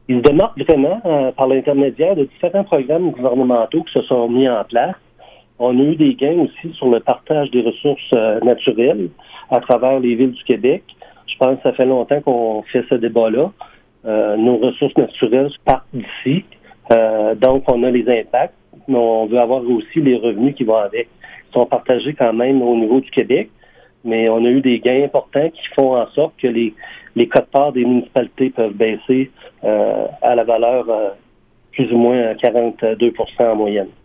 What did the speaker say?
Ils se démarquent vraiment par l'intermédiaire de différents programmes gouvernementaux qui se sont mis en place. On a eu des gains aussi sur le partage des ressources naturelles à travers les villes du Québec. Je pense que ça fait longtemps qu'on fait ce débat-là. Nos ressources naturelles partent d'ici. Donc, on a les impacts, mais on veut avoir aussi les revenus qui vont avec. Ils sont partagés quand même au niveau du Québec, mais on a eu des gains importants qui font en sorte que les quotes-parts des municipalités peuvent baisser à la valeur plus ou moins 42% en moyenne.